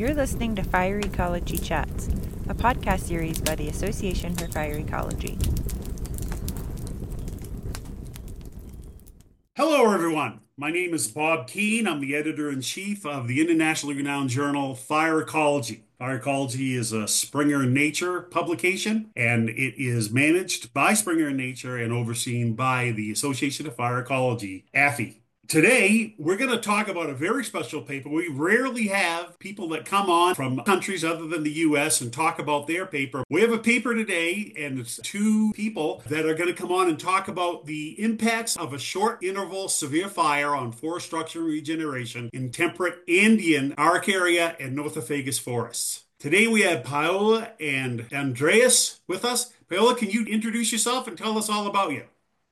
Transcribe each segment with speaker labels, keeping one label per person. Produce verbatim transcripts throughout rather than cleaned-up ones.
Speaker 1: You're listening to Fire Ecology Chats, a podcast series by the Association for Fire Ecology.
Speaker 2: Hello, everyone. My name is Bob Keane. I'm the editor-in-chief of the internationally renowned journal Fire Ecology. Fire Ecology is a Springer Nature publication, and it is managed by Springer Nature and overseen by the Association of Fire Ecology, A F I. Today, we're going to talk about a very special paper. We rarely have people that come on from countries other than the U S and talk about their paper. We have a paper today, and it's two people that are going to come on and talk about the impacts of a short interval severe fire on forest structure and regeneration in temperate Andean, Araucaria, and Nothofagus forests. Today, we have Paola and Andreas with us. Paola, can you introduce yourself and tell us all about you?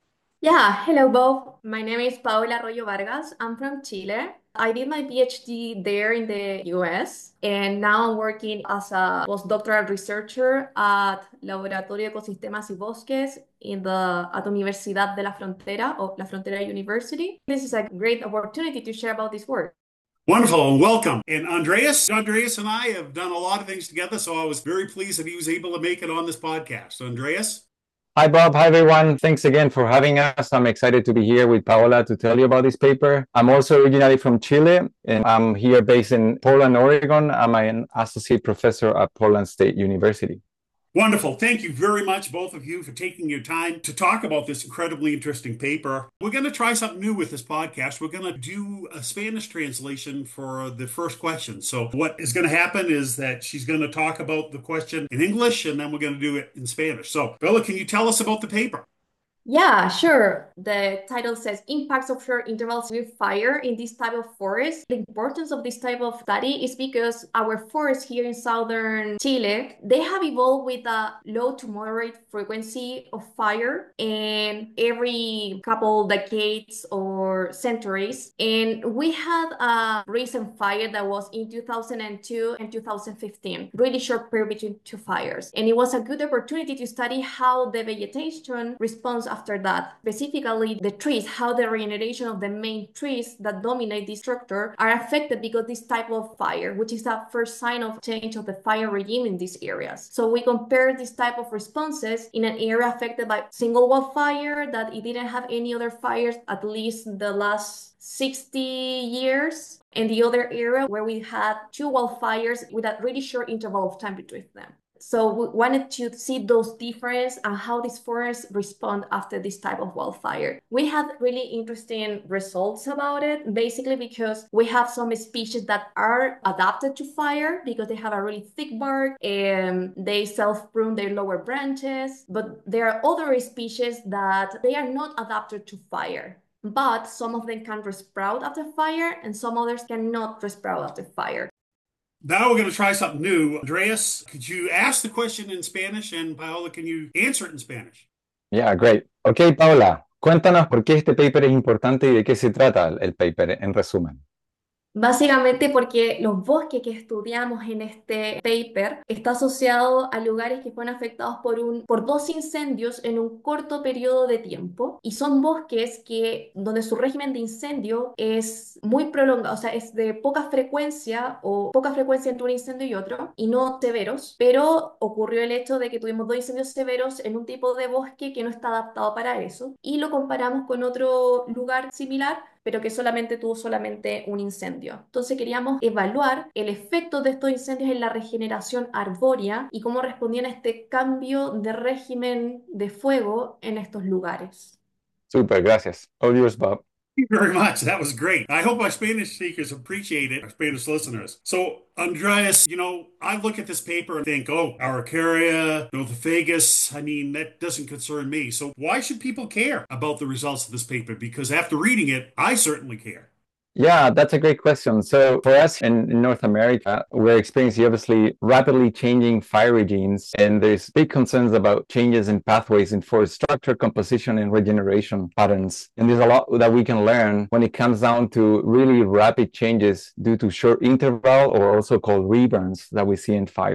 Speaker 3: Yeah, hello Bob. My name is Paola Arroyo Vargas. I'm from Chile. I did my PhD there in the U S, and now I'm working as a postdoctoral researcher at Laboratorio de Ecosistemas y Bosques in the at Universidad de la Frontera of La Frontera University. This is a great opportunity to share about this work.
Speaker 2: Wonderful and welcome. And Andreas, Andreas and I have done a lot of things together, so I was very pleased that he was able to make it on this podcast. Andreas?
Speaker 4: Hi, Bob. Hi, everyone. Thanks again for having us. I'm excited to be here with Paola to tell you about this paper. I'm also originally from Chile, and I'm here based in Portland, Oregon. I'm an associate professor at Portland State University.
Speaker 2: Wonderful. Thank you very much, both of you, for taking your time to talk about this incredibly interesting paper. We're going to try something new with this podcast. We're going to do a Spanish translation for the first question. So what is going to happen is that she's going to talk about the question in English, and then we're going to do it in Spanish. So, Bella, can you tell us about the paper?
Speaker 3: Yeah, sure. The title says Impacts of Short Interval Severe Fire in this type of forest. The importance of this type of study is because our forests here in southern Chile, they have evolved with a low to moderate frequency of fire and every couple decades or centuries. And we had a recent fire that was in two thousand two and two thousand fifteen, really short period between two fires. And it was a good opportunity to study how the vegetation responds after that, specifically the trees, how the regeneration of the main trees that dominate this structure are affected because this type of fire, which is the first sign of change of the fire regime in these areas. So we compare this type of responses in an area affected by single wildfire that it didn't have any other fires at least the last sixty years, and the other area where we had two wildfires with a really short interval of time between them. So we wanted to see those differences and how these forests respond after this type of wildfire. We had really interesting results about it, basically because we have some species that are adapted to fire because they have a really thick bark and they self-prune their lower branches. But there are other species that they are not adapted to fire. But some of them can resprout after fire and some others cannot resprout after fire.
Speaker 2: Now we're going to try something new. Andreas, could you ask the question in Spanish, and Paola, can you answer it in Spanish?
Speaker 4: Yeah, great. Ok, Paola, cuéntanos por qué este paper es importante y de qué se trata el paper en resumen.
Speaker 3: Básicamente porque los bosques que estudiamos en este paper está asociado a lugares que fueron afectados por, un, por dos incendios en un corto periodo de tiempo, y son bosques que, donde su régimen de incendio es muy prolongado, o sea, es de poca frecuencia o poca frecuencia entre un incendio y otro, y no severos, pero ocurrió el hecho de que tuvimos dos incendios severos en un tipo de bosque que no está adaptado para eso, y lo comparamos con otro lugar similar, pero que solamente tuvo solamente un incendio. Entonces queríamos evaluar el efecto de estos incendios en la regeneración arbórea y cómo respondían a este cambio de régimen de fuego en estos lugares.
Speaker 4: Super, gracias. All yours, Bob.
Speaker 2: Thank you very much. That was great. I hope our Spanish speakers appreciate it, our Spanish listeners. So, Andreas, you know, I look at this paper and think, oh, Araucaria, Nothofagus, I mean, that doesn't concern me. So why should people care about the results of this paper? Because after reading it, I certainly care.
Speaker 4: Yeah, that's a great question. So for us in, in North America, we're experiencing obviously rapidly changing fire regimes, and there's big concerns about changes in pathways in forest structure, composition, and regeneration patterns. And there's a lot that we can learn when it comes down to really rapid changes due to short interval, or also called reburns, that we see in fire.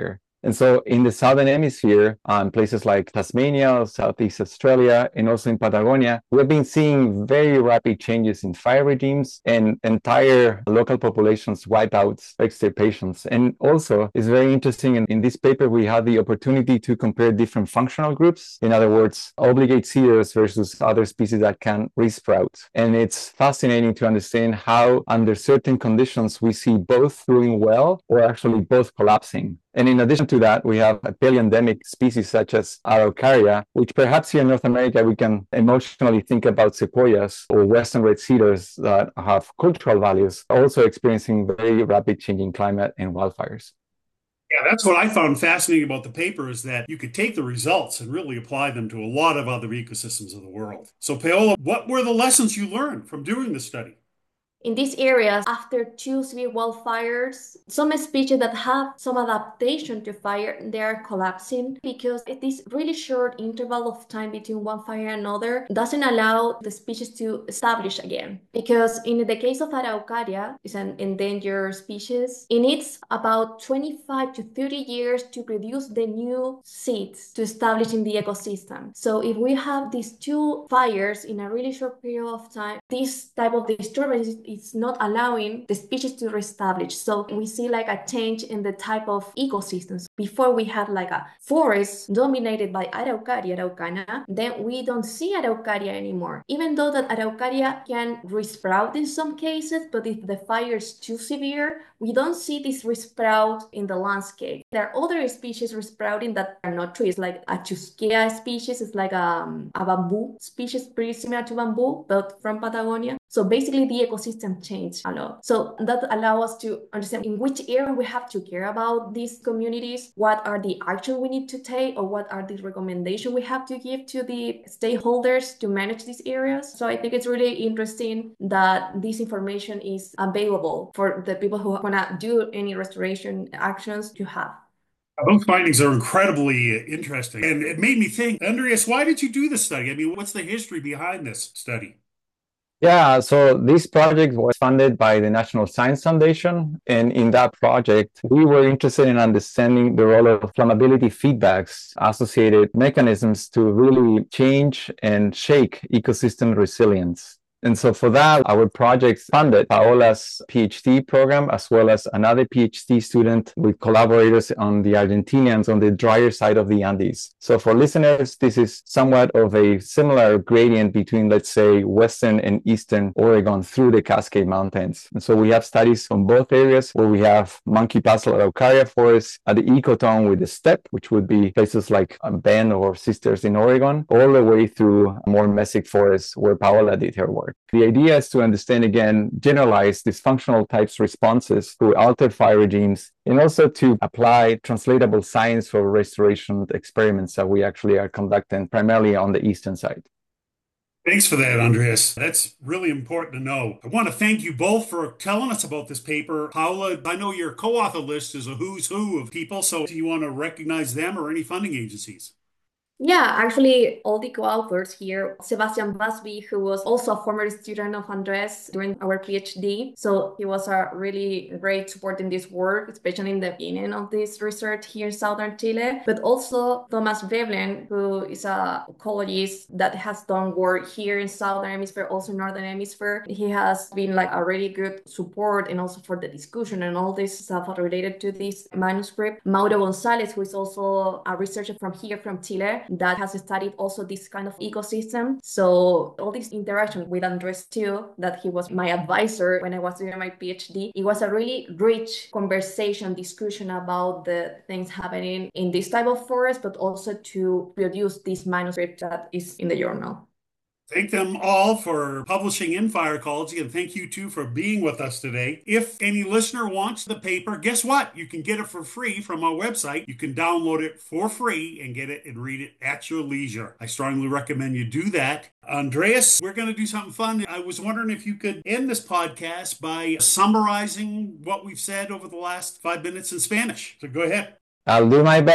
Speaker 4: And so in the Southern Hemisphere, um, places like Tasmania, Southeast Australia, and also in Patagonia, we've been seeing very rapid changes in fire regimes and entire local populations wipeouts, extirpations. And also, it's very interesting, in, in this paper, we had the opportunity to compare different functional groups. In other words, obligate seeders versus other species that can resprout. And it's fascinating to understand how, under certain conditions, we see both doing well or actually both collapsing. And in addition to that, we have a paleoendemic species such as Araucaria, which perhaps here in North America, we can emotionally think about sequoias or western red cedars that have cultural values, also experiencing very rapid changing climate and wildfires.
Speaker 2: Yeah, that's what I found fascinating about the paper, is that you could take the results and really apply them to a lot of other ecosystems of the world. So Paola, what were the lessons you learned from doing the study?
Speaker 3: In these areas, after two severe wildfires, some species that have some adaptation to fire, they are collapsing because this really short interval of time between one fire and another doesn't allow the species to establish again. Because in the case of Araucaria, it's an endangered species, it needs about twenty-five to thirty years to produce the new seeds to establish in the ecosystem. So if we have these two fires in a really short period of time, this type of disturbance it's not allowing the species to reestablish. So we see like a change in the type of ecosystems. Before we had like a forest dominated by Araucaria araucana, then we don't see Araucaria anymore. Even though that Araucaria can resprout in some cases, but if the fire is too severe, we don't see this resprout in the landscape. There are other species resprouting that are not trees, like a Chusquea species. It's like a, a bamboo species, pretty similar to bamboo, but from Patagonia. So basically the ecosystem changed a lot. So that allows us to understand in which area we have to care about these communities, what are the actions we need to take, or what are the recommendations we have to give to the stakeholders to manage these areas. So I think it's really interesting that this information is available for the people who want to do any restoration actions to have.
Speaker 2: Those findings are incredibly interesting. And it made me think, Andreas, why did you do this study? I mean, what's the history behind this study?
Speaker 4: Yeah, so this project was funded by the National Science Foundation. And in that project, we were interested in understanding the role of flammability feedbacks, associated mechanisms to really change and shake ecosystem resilience. And so for that, our project funded Paola's PhD program, as well as another PhD student with collaborators on the Argentinians on the drier side of the Andes. So for listeners, this is somewhat of a similar gradient between, let's say, Western and Eastern Oregon through the Cascade Mountains. And so we have studies on both areas where we have monkey puzzle Araucaria forests at the ecotone with the steppe, which would be places like Bend or Sisters in Oregon, all the way through more mesic forests where Paola did her work. The idea is to understand, again, generalize these functional types responses to altered fire regimes, and also to apply translatable science for restoration experiments that we actually are conducting primarily on the eastern side.
Speaker 2: Thanks for that, Andreas. That's really important to know. I want to thank you both for telling us about this paper. Paola, I know your co-author list is a who's who of people, so do you want to recognize them or any funding agencies?
Speaker 3: Yeah, actually, all the co-authors here, Sebastian Busby, who was also a former student of Andres during our PhD. So he was a really great support in this work, especially in the beginning of this research here in Southern Chile. But also Thomas Veblen, who is a ecologist that has done work here in Southern Hemisphere, also Northern Hemisphere. He has been like a really good support and also for the discussion and all this stuff related to this manuscript. Mauro Gonzalez, who is also a researcher from here, from Chile, that has studied also this kind of ecosystem. So all this interaction with Andres too, that he was my advisor when I was doing my PhD, it was a really rich conversation, discussion about the things happening in this type of forest, but also to produce this manuscript that is in the journal.
Speaker 2: Thank them all for publishing in Fire Ecology, and thank you too for being with us today. If any listener wants the paper, guess what? You can get it for free from our website. You can download it for free and get it and read it at your leisure. I strongly recommend you do that. Andreas, we're going to do something fun. I was wondering if you could end this podcast by summarizing what we've said over the last five minutes in Spanish. So go ahead.
Speaker 4: I'll do my best.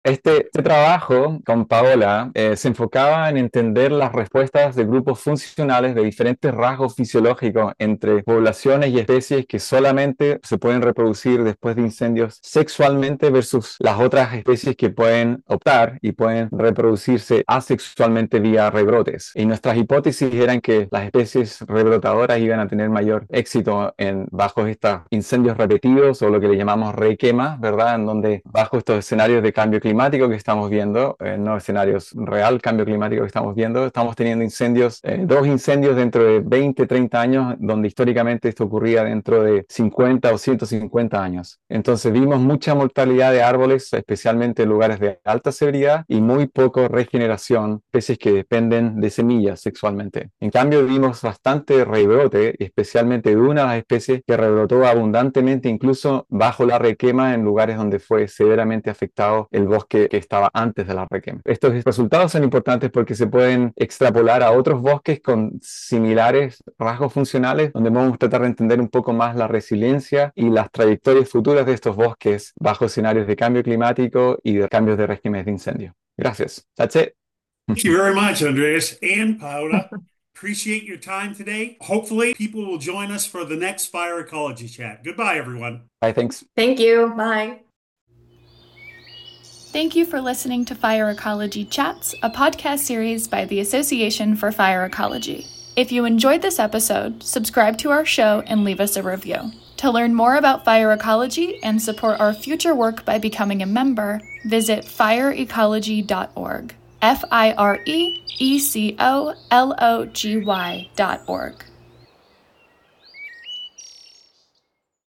Speaker 4: Este, este trabajo con Paola eh, se enfocaba en entender las respuestas de grupos funcionales de diferentes rasgos fisiológicos entre poblaciones y especies que solamente se pueden reproducir después de incendios sexualmente versus las otras especies que pueden optar y pueden reproducirse asexualmente vía rebrotes. Y nuestras hipótesis eran que las especies rebrotadoras iban a tener mayor éxito en, bajo estos incendios repetidos o lo que le llamamos requemas, ¿verdad? En donde bajo estos escenarios de cambio climático que estamos viendo, eh, no escenarios real, cambio climático que estamos viendo, estamos teniendo incendios, eh, dos incendios dentro de veinte, treinta años, donde históricamente esto ocurría dentro de cincuenta o ciento cincuenta años. Entonces vimos mucha mortalidad de árboles, especialmente en lugares de alta severidad, y muy poco regeneración, especies que dependen de semillas sexualmente. En cambio vimos bastante rebrote, especialmente de una de las especies que rebrotó abundantemente, incluso bajo la requema en lugares donde fue severamente afectado el bosque que estaba antes de la requema. Estos resultados son importantes porque se pueden extrapolar a otros bosques con similares rasgos funcionales, donde vamos a tratar de entender un poco más la resiliencia y las trayectorias futuras de estos bosques bajo escenarios de cambio climático y de cambios de regímenes de incendio. Gracias. That's it.
Speaker 2: Thank you very much, Andreas and Paola. Appreciate your time today. Hopefully, people will join us for the next Fire Ecology Chat. Goodbye, everyone.
Speaker 4: Bye, thanks.
Speaker 3: Thank you. Bye.
Speaker 5: Thank you for listening to Fire Ecology Chats, a podcast series by the Association for Fire Ecology. If you enjoyed this episode, subscribe to our show and leave us a review. To learn more about fire ecology and support our future work by becoming a member, visit fire ecology dot org. F I R E E C O L O G Y dot org.